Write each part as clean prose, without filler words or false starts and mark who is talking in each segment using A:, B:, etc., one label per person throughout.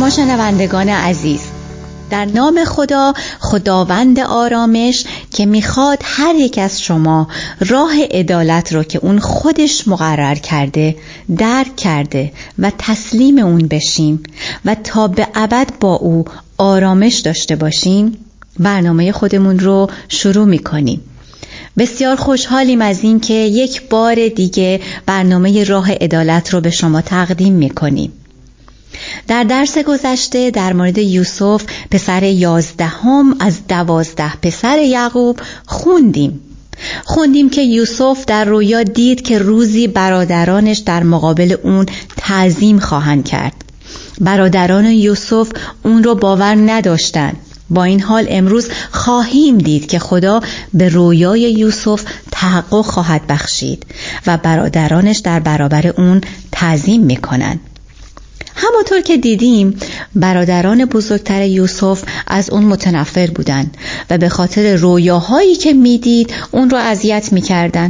A: شما شنوندگان عزیز، در نام خدا، خداوند آرامش که میخواد هر یک از شما راه عدالت رو که اون خودش مقرر کرده درک کرده و تسلیم اون بشیم و تا به ابد با او آرامش داشته باشیم، برنامه خودمون رو شروع میکنیم. بسیار خوشحالیم از این که یک بار دیگه برنامه راه عدالت رو به شما تقدیم میکنیم. در درس گذشته در مورد یوسف پسر 11 از 12 پسر یعقوب خوندیم که یوسف در رویا دید که روزی برادرانش در مقابل اون تعظیم خواهند کرد. برادران یوسف اون رو باور نداشتند. با این حال امروز خواهیم دید که خدا به رویای یوسف تحقق خواهد بخشید و برادرانش در برابر اون تعظیم میکنند. همونطور که دیدیم برادران بزرگتر یوسف از اون متنفر بودند و به خاطر رویاهایی که میدید اون رو اذیت میکردن.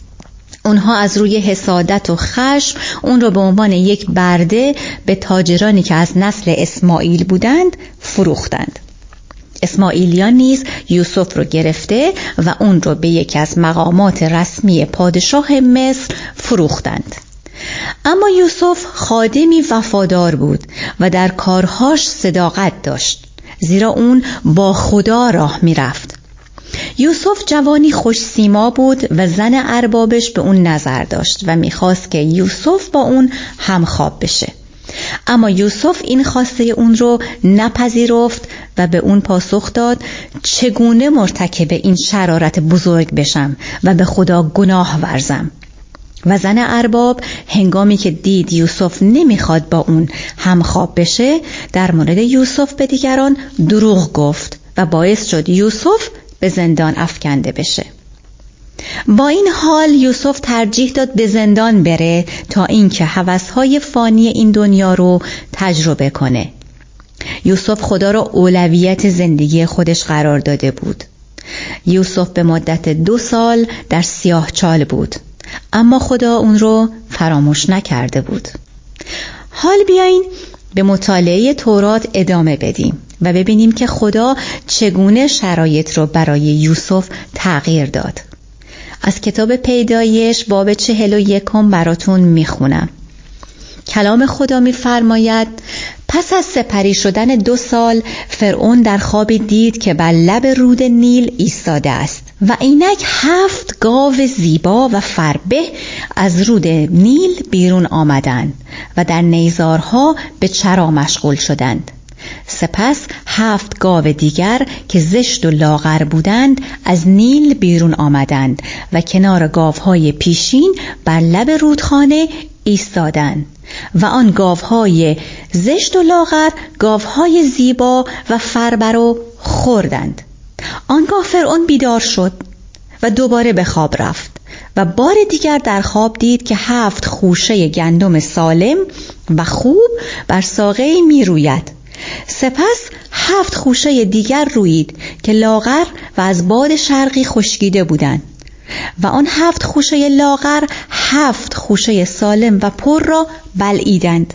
A: اونها از روی حسادت و خشم اون رو به عنوان یک برده به تاجرانی که از نسل اسماعیل بودند فروختند. اسماعیلیان نیز یوسف رو گرفته و اون رو به یکی از مقامات رسمی پادشاه مصر فروختند. اما یوسف خادمی وفادار بود و در کارهاش صداقت داشت، زیرا اون با خدا راه می رفت. یوسف جوانی خوش سیما بود و زن اربابش به اون نظر داشت و می خواست که یوسف با اون همخواب بشه. اما یوسف این خواسته اون رو نپذیرفت و به اون پاسخ داد: چگونه مرتکب این شرارت بزرگ بشم و به خدا گناه ورزم؟ و زن ارباب هنگامی که دید یوسف نمیخواد با اون همخواب بشه، در مورد یوسف به دیگران دروغ گفت و باعث شد یوسف به زندان افکنده بشه. با این حال یوسف ترجیح داد به زندان بره تا اینکه هوس‌های فانی این دنیا رو تجربه کنه. یوسف خدا را اولویت زندگی خودش قرار داده بود. یوسف به مدت 2 سال در سیاهچال بود، اما خدا اون رو فراموش نکرده بود. حال بیاین به مطالعه تورات ادامه بدیم و ببینیم که خدا چگونه شرایط رو برای یوسف تغییر داد. از کتاب پیدایش باب 41 براتون میخونم. کلام خدا میفرماید: پس از سپری شدن 2 سال فرعون در خوابی دید که بر لب رود نیل ایستاده است و اینک 7 گاو زیبا و فربه از رود نیل بیرون آمدند و در نیزارها به چرا مشغول شدند. سپس 7 گاو دیگر که زشت و لاغر بودند از نیل بیرون آمدند و کنار گاوهای پیشین بر لب رودخانه ایستادند و آن گاوهای زشت و لاغر گاوهای زیبا و فربه رو خوردند. آنگاه فرعون بیدار شد و دوباره به خواب رفت و بار دیگر در خواب دید که 7 خوشه گندم سالم و خوب بر ساقه‌ای می روید. سپس 7 خوشه دیگر رویید که لاغر و از باد شرقی خشکیده بودند و آن 7 خوشه لاغر 7 خوشه سالم و پر را بلعیدند.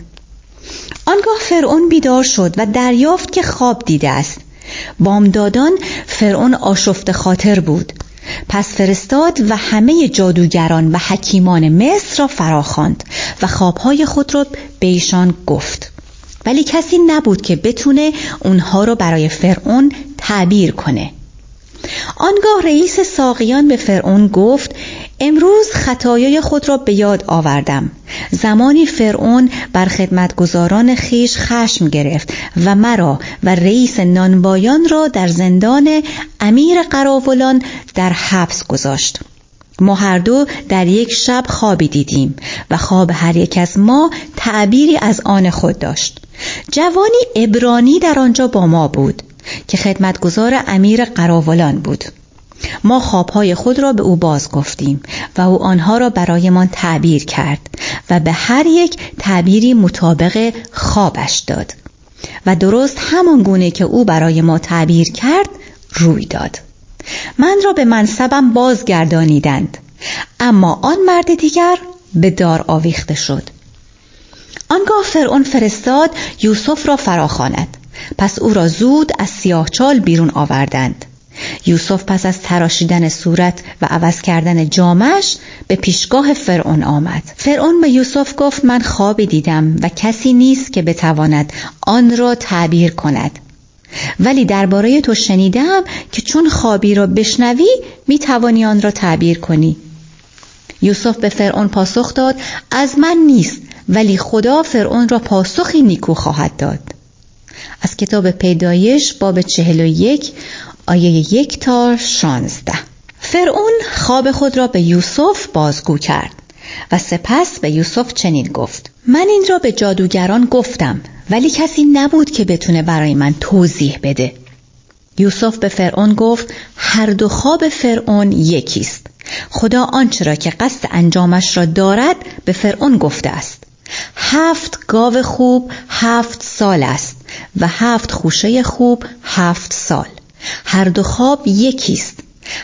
A: آنگاه فرعون بیدار شد و دریافت که خواب دیده است. بامدادان فرعون آشفته خاطر بود. پس فرستاد و همه جادوگران و حکیمان مصر را فراخواند و خوابهای خود را به ایشان گفت، ولی کسی نبود که بتونه اونها رو برای فرعون تعبیر کنه. آنگاه رئیس ساقیان به فرعون گفت: امروز خطایای خود را به یاد آوردم. زمانی فرعون بر خدمتگزاران خیش خشم گرفت و مرا و رئیس نانوایان را در زندان امیر قراولان در حبس گذاشت. ما هر دو در یک شب خوابی دیدیم و خواب هر یک از ما تعبیری از آن خود داشت. جوانی عبرانی در آنجا با ما بود که خدمتگزار امیر قراولان بود. ما خوابهای خود را به او باز گفتیم و او آنها را برایمان تعبیر کرد و به هر یک تعبیری مطابق خوابش داد و درست همان گونه که او برای ما تعبیر کرد روی داد. من را به منصبم بازگردانیدند، اما آن مرد دیگر به دار آویخته شد. آنگاه فرعون فرستاد یوسف را فراخواند. پس او را زود از سیاهچال بیرون آوردند. یوسف پس از تراشیدن صورت و عوض کردن جامش به پیشگاه فرعون آمد. فرعون به یوسف گفت من خوابی دیدم و کسی نیست که بتواند آن را تعبیر کند. ولی درباره تو شنیدم که چون خوابی را بشنوی میتوانی آن را تعبیر کنی. یوسف به فرعون پاسخ داد از من نیست، ولی خدا فرعون را پاسخی نیکو خواهد داد. از کتاب پیدایش باب 41 آیه 1 تا 16. فرعون خواب خود را به یوسف بازگو کرد و سپس به یوسف چنین گفت: من این را به جادوگران گفتم، ولی کسی نبود که بتونه برای من توضیح بده. یوسف به فرعون گفت هر دو خواب فرعون یکیست. خدا آنچه را که قصد انجامش را دارد به فرعون گفته است. 7 گاو خوب 7 سال است و 7 خوشه خوب 7 سال. هر دو خواب یکیست.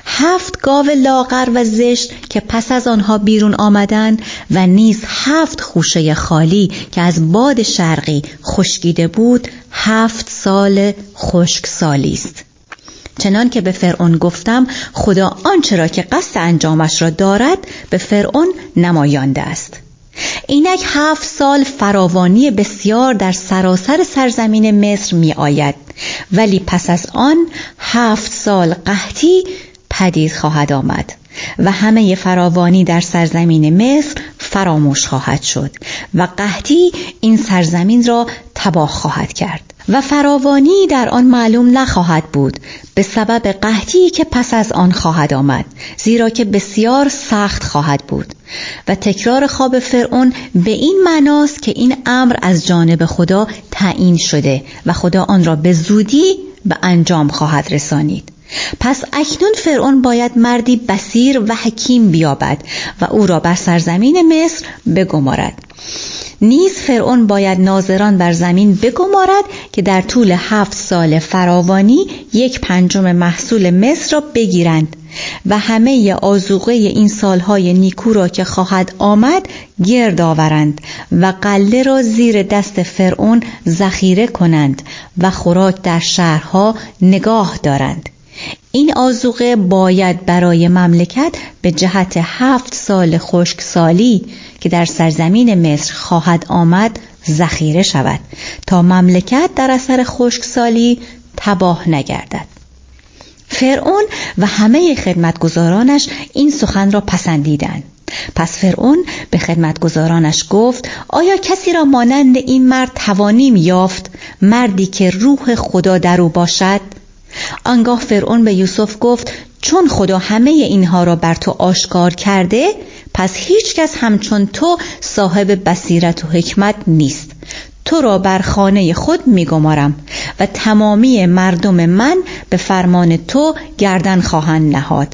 A: 7 گاو لاغر و زشت که پس از آنها بیرون آمدند و نیز 7 خوشه خالی که از باد شرقی خشکیده بود 7 سال خشکسالی است. چنان که به فرعون گفتم خدا آنچه را که قصد انجامش را دارد به فرعون نمایانده است. اینک 7 سال فراوانی بسیار در سراسر سرزمین مصر می آید، ولی پس از آن 7 سال قحطی پدید خواهد آمد و همه فراوانی در سرزمین مصر فراموش خواهد شد و قحطی این سرزمین را تباه خواهد کرد و فراوانی در آن معلوم نخواهد بود به سبب قحطی که پس از آن خواهد آمد، زیرا که بسیار سخت خواهد بود. و تکرار خواب فرعون به این معناست که این امر از جانب خدا تعیین شده و خدا آن را به زودی به انجام خواهد رسانید. پس اکنون فرعون باید مردی بصیر و حکیم بیابد و او را بر سرزمین مصر بگمارد. نیز فرعون باید ناظران بر زمین بگمارد که در طول 7 سال فراوانی 1/5 محصول مصر را بگیرند و همه آذوقه این سالهای نیکو را که خواهد آمد گرد آورند و غله را زیر دست فرعون ذخیره کنند و خوراک در شهرها نگاه دارند. این آذوقه باید برای مملکت به جهت 7 سال خشکسالی که در سرزمین مصر خواهد آمد ذخیره شود تا مملکت در اثر خشکسالی تباه نگردد. فرعون و همه خدمتگزارانش این سخن را پسندیدند. پس فرعون به خدمتگزارانش گفت آیا کسی را مانند این مرد توانیم یافت، مردی که روح خدا در او باشد؟ آنگاه فرعون به یوسف گفت چون خدا همه اینها را بر تو آشکار کرده، پس هیچ کس همچون تو صاحب بصیرت و حکمت نیست. تو را بر خانه خود میگمارم و تمامی مردم من به فرمان تو گردن خواهند نهاد.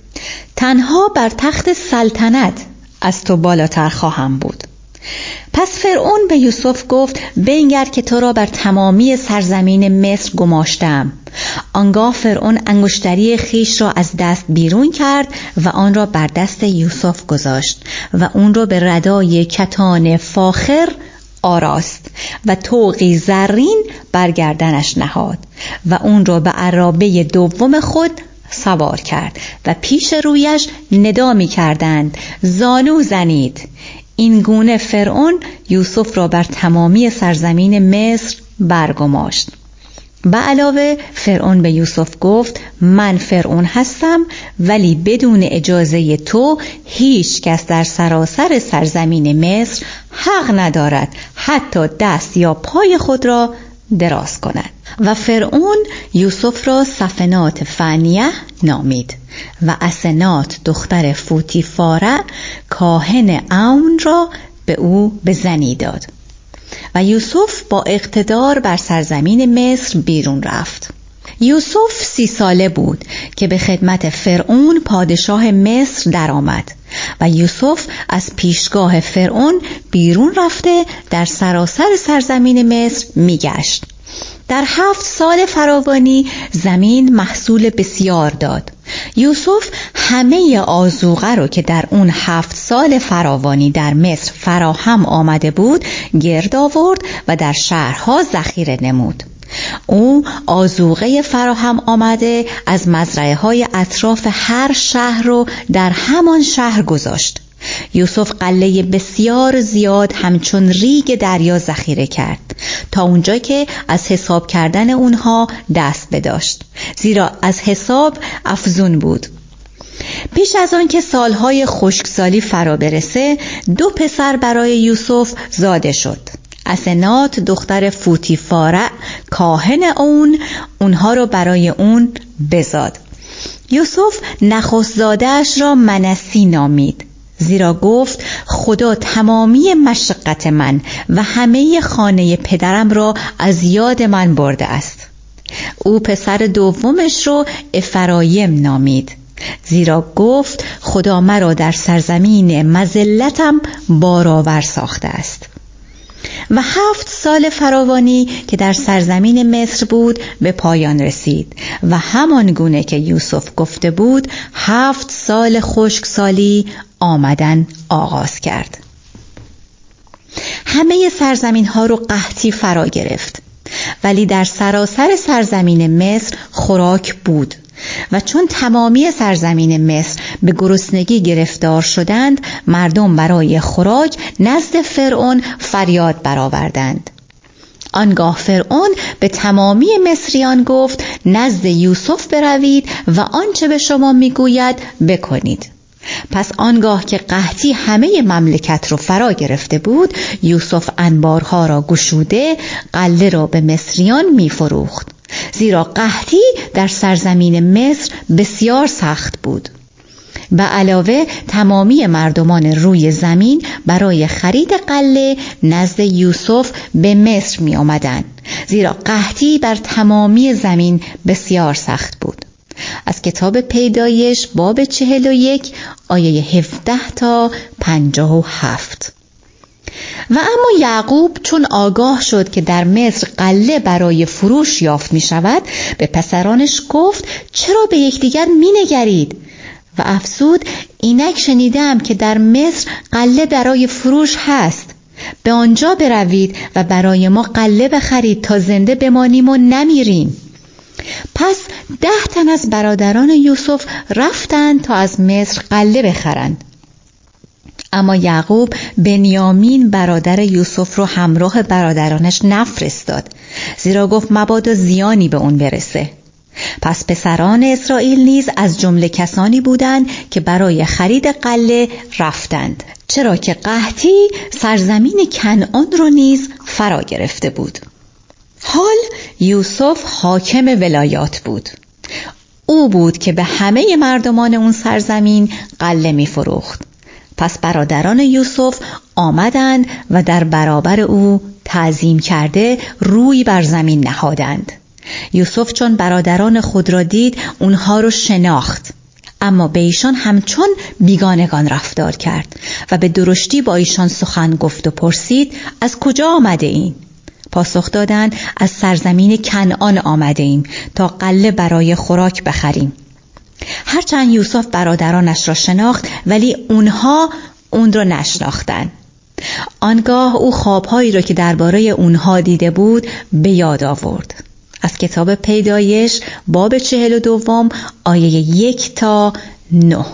A: تنها بر تخت سلطنت از تو بالاتر خواهم بود. پس فرعون به یوسف گفت بنگر که تو را بر تمامی سرزمین مصر گماشتم. آنگاه فرعون انگشتری خیش را از دست بیرون کرد و آن را بر دست یوسف گذاشت و اون را به ردای کتان فاخر آراست و طوقی زرین بر گردنش نهاد و اون را به عرابه دوم خود سوار کرد و پیش رویش ندا می کردند زانو زنید. این گونه فرعون یوسف را بر تمامی سرزمین مصر برگماشت. به علاوه فرعون به یوسف گفت من فرعون هستم، ولی بدون اجازه تو هیچ کس در سراسر سرزمین مصر حق ندارد حتی دست یا پای خود را دراز کند. و فرعون یوسف را صفنات فانیه نامید و اسنات دختر فوتیفاره کاهن عون را به او به زنی داد و یوسف با اقتدار بر سرزمین مصر بیرون رفت. یوسف 30 ساله بود که به خدمت فرعون پادشاه مصر درآمد و یوسف از پیشگاه فرعون بیرون رفته در سراسر سرزمین مصر میگشت. در 7 سال فراوانی زمین محصول بسیار داد. یوسف همه آذوقه رو که در اون 7 سال فراوانی در مصر فراهم آمده بود گرد آورد و در شهرها ذخیره نمود. او آذوقه فراهم آمده از مزرعه‌های اطراف هر شهر رو در همان شهر گذاشت. یوسف قله بسیار زیاد همچون ریگ دریا ذخیره کرد تا اونجا که از حساب کردن اونها دست بداشت، زیرا از حساب افزون بود. پیش از آن که سالهای خشکسالی فرا برسه 2 پسر برای یوسف زاده شد. اسنات دختر فوتیفارع کاهن اونها رو برای اون بزاد. یوسف نخست زاده‌اش را منسی نامید، زیرا گفت خدا تمامی مشقت من و همه خانه پدرم را از یاد من برده است. او پسر دومش رو افرایم نامید، زیرا گفت خدا مرا در سرزمین مذلتم بارآور ساخته است. و 7 سال فراوانی که در سرزمین مصر بود به پایان رسید و همان گونه که یوسف گفته بود 7 سال خشکسالی آمدن آغاز کرد. همه سرزمین ها رو قحطی فرا گرفت، ولی در سراسر سرزمین مصر خوراک بود و چون تمامی سرزمین مصر به گرسنگی گرفتار شدند، مردم برای خوراک نزد فرعون فریاد برآوردند. آنگاه فرعون به تمامی مصریان گفت نزد یوسف بروید و آنچه به شما میگوید بکنید. پس آنگاه که قحطی همه مملکت رو فرا گرفته بود، یوسف انبارها را گشوده غله را به مصریان میفروخت، زیرا قحطی در سرزمین مصر بسیار سخت بود. به علاوه تمامی مردمان روی زمین برای خرید غله نزد یوسف به مصر می آمدند، زیرا قحطی بر تمامی زمین بسیار سخت بود. از کتاب پیدایش باب 41 آیه 17 تا 57. و اما یعقوب چون آگاه شد که در مصر غله برای فروش یافت می شود، به پسرانش گفت چرا به یکدیگر می نگرید؟ و افزود اینک شنیدم که در مصر غله برای فروش هست، به آنجا بروید و برای ما غله بخرید تا زنده بمانیم و نمیریم. پس 10 تن از برادران یوسف رفتند تا از مصر غله بخرند. اما یعقوب بنیامین برادر یوسف رو همراه برادرانش نفرستاد، زیرا گفت مبادا زیانی به اون برسه. پس پسران اسرائیل نیز از جمله کسانی بودند که برای خرید غله رفتند، چرا که قحطی سرزمین کنعان رو نیز فرا گرفته بود. حال یوسف حاکم ولایات بود. او بود که به همه مردمان اون سرزمین غله می فروخت. پس برادران یوسف آمدند و در برابر او تعظیم کرده روی بر زمین نهادند. یوسف چون برادران خود را دید اونها رو شناخت، اما به ایشان همچون بیگانگان رفتار کرد و به درشتی با ایشان سخن گفت و پرسید از کجا آمده این؟ پاسخ دادند از سرزمین کنعان آمده ایم تا غله برای خوراک بخریم. هرچند یوسف برادرانش را شناخت، ولی اونها اون را نشناختند. آنگاه او خوابهایی را که درباره اونها دیده بود به یاد آورد. از کتاب پیدایش باب 42 آیه 1 تا 9.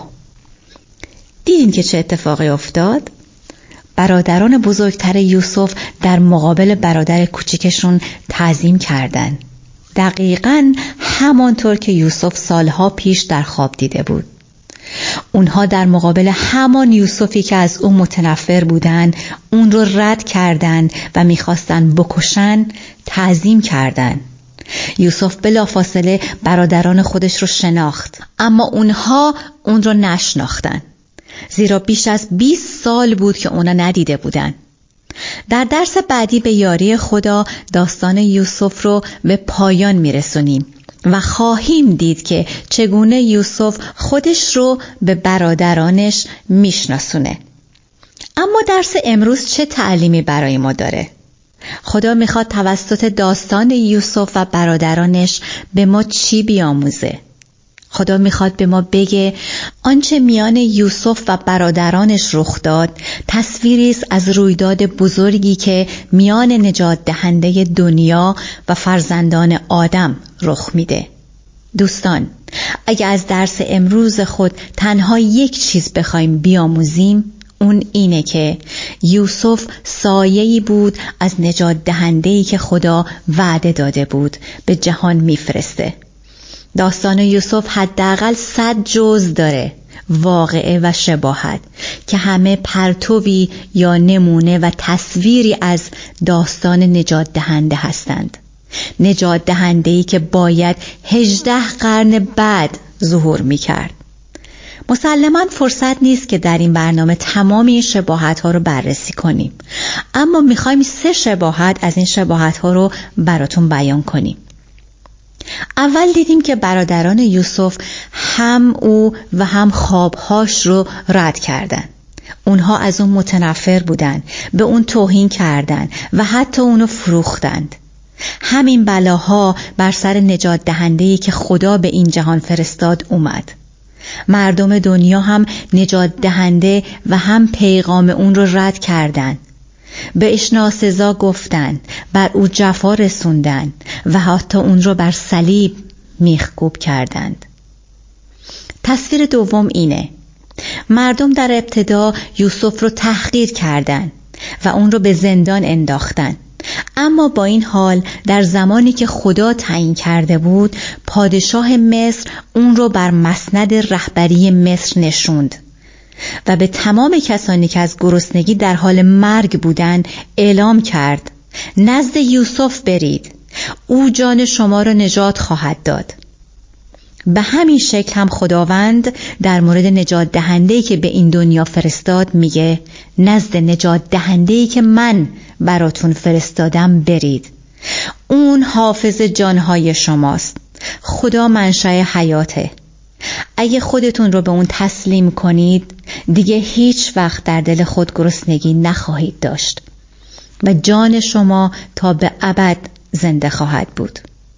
A: دیدین که چه اتفاقی افتاد؟ برادران بزرگتر یوسف در مقابل برادر کوچکشون تعظیم کردند. دقیقاً همانطور که یوسف سالها پیش در خواب دیده بود. اونها در مقابل همان یوسفی که از او متنفر بودند اون رو رد کردند و میخواستند بکشن تعظیم کردند. یوسف بلافاصله برادران خودش رو شناخت، اما اونها اون رو نشناختند، زیرا بیش از 20 سال بود که اونا ندیده بودن. در درس بعدی به یاری خدا داستان یوسف رو به پایان میرسونیم و خواهیم دید که چگونه یوسف خودش رو به برادرانش میشناسونه. اما درس امروز چه تعلیمی برای ما داره؟ خدا میخواد توسط داستان یوسف و برادرانش به ما چی بیاموزه؟ خدا میخواد به ما بگه آنچه میان یوسف و برادرانش رخ داد تصویری است از رویداد بزرگی که میان نجات دهنده دنیا و فرزندان آدم رخ میده. دوستان، اگه از درس امروز خود تنها یک چیز بخوایم بیاموزیم، اون اینه که یوسف سایه‌ای بود از نجات دهنده‌ای که خدا وعده داده بود به جهان میفرسته. داستان یوسف حداقل 100 جزء داره، واقعه و شباهت که همه پرتوی یا نمونه و تصویری از داستان نجات دهنده هستند. نجات دهنده‌ای که باید 18 قرن بعد ظهور می‌کرد. مسلماً فرصت نیست که در این برنامه تمام این شباهت‌ها رو بررسی کنیم، اما می‌خوایم 3 شباهت از این شباهت‌ها رو براتون بیان کنیم. اول دیدیم که برادران یوسف هم او و هم خوابهاش رو رد کردن. اونها از اون متنفر بودن، به اون توهین کردن و حتی اونو فروختند. همین بلاها بر سر نجات دهنده‌ای که خدا به این جهان فرستاد اومد. مردم دنیا هم نجات دهنده و هم پیغام اون رو رد کردند. بهش ناسزا گفتن، بر او جفا رسوندن و حتی اون رو بر صلیب میخکوب کردند. تصویر دوم اینه: مردم در ابتدا یوسف رو تحقیر کردند و اون رو به زندان انداختن، اما با این حال در زمانی که خدا تعیین کرده بود، پادشاه مصر اون رو بر مسند رهبری مصر نشوند و به تمام کسانی که از گرسنگی در حال مرگ بودند اعلام کرد: نزد یوسف برید، او جان شما را نجات خواهد داد. به همین شکل هم خداوند در مورد نجات دهنده‌ای که به این دنیا فرستاد میگه: نزد نجات دهنده‌ای که من براتون فرستادم برید. اون حافظ جانهای شماست. خدا منشأ حیاته. اگه خودتون رو به اون تسلیم کنید، دیگه هیچ وقت در دل خود گرسنگی نخواهید داشت و جان شما تا به ابد زنده خواهد بود.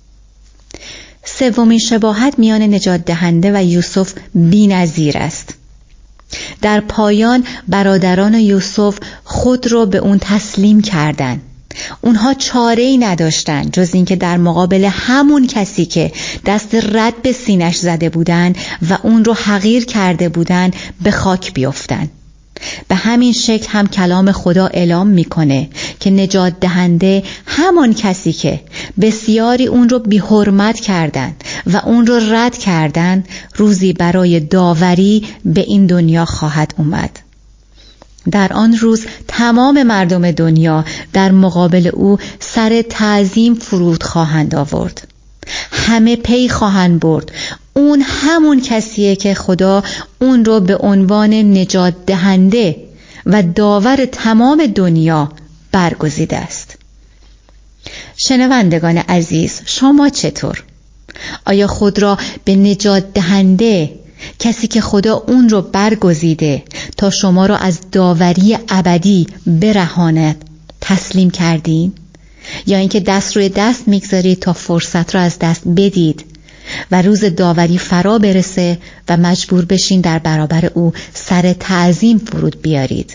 A: سومین شباهت میان نجات دهنده و یوسف بی‌نظیر است. در پایان برادران یوسف خود رو به اون تسلیم کردند. اونها چاره‌ای نداشتن جز اینکه در مقابل همون کسی که دست رد به سینش زده بودن و اون رو حقیر کرده بودن به خاک بیفتن. به همین شکل هم کلام خدا اعلام میکنه که نجات دهنده همان کسی که بسیاری اون رو بی حرمت کردن و اون رو رد کردن، روزی برای داوری به این دنیا خواهد اومد. در آن روز تمام مردم دنیا در مقابل او سر تعظیم فرود خواهند آورد. همه پی خواهند برد اون همون کسیه که خدا اون رو به عنوان نجات دهنده و داور تمام دنیا برگزیده است. شنوندگان عزیز، شما چطور؟ آیا خود را به نجات دهنده، کسی که خدا اون رو برگزیده تا شما را از داوری ابدی برهاند، تسلیم کردین؟ یا اینکه دست روی دست میگذارید تا فرصت را از دست بدید و روز داوری فرا برسه و مجبور بشین در برابر او سر تعظیم فرود بیارید؟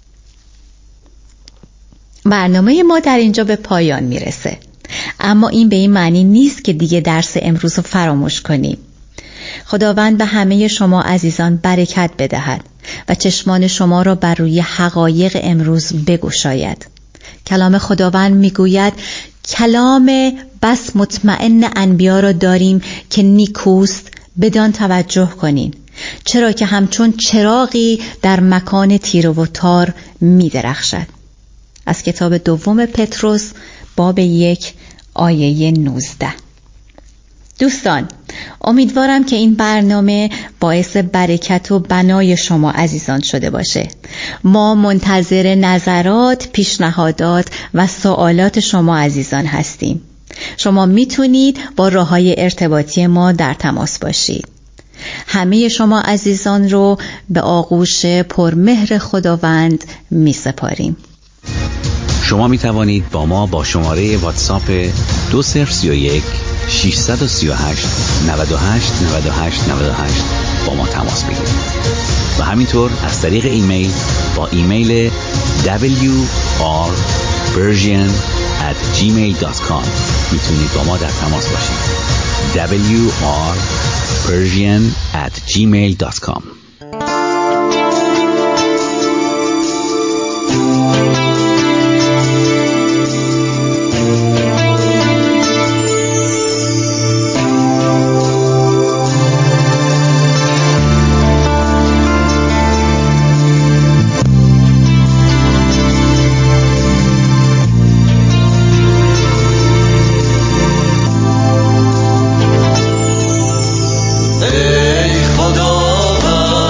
A: برنامه ما در اینجا به پایان میرسه، اما این به این معنی نیست که دیگه درس امروز رو فراموش کنیم. خداوند به همه شما عزیزان برکت بدهد و چشمان شما را بر روی حقایق امروز بگشاید. کلام خداوند میگوید: کلام بس مطمئن انبیا را داریم که نیکوست، بدان توجه کنین، چرا که همچون چراغی در مکان تیره و تار می‌درخشد. از کتاب دوم پتروس باب 1 آیه 19. دوستان، امیدوارم که این برنامه باعث برکت و بنای شما عزیزان شده باشه. ما منتظر نظرات، پیشنهادات و سوالات شما عزیزان هستیم. شما میتونید با راه‌های ارتباطی ما در تماس باشید. همه شما عزیزان رو به آغوش پرمهر خداوند میسپاریم.
B: شما می توانید با ما با شماره واتساپ 2031 638 98 98 98 با ما تماس بگیرید و همینطور از طریق ایمیل با ایمیل wrpersian@gmail.com میتونید با ما در تماس باشید. wrpersian@gmail.com.
C: ای خداوند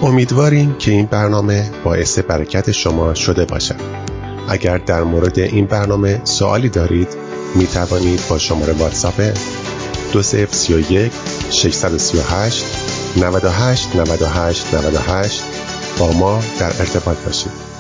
C: امیدواریم که این برنامه باعث برکت شما شده باشد. اگر در مورد این برنامه سوالی دارید می توانید با شماره واتساپ 2031 638 98 98 98 با ما در ارتباط باشید.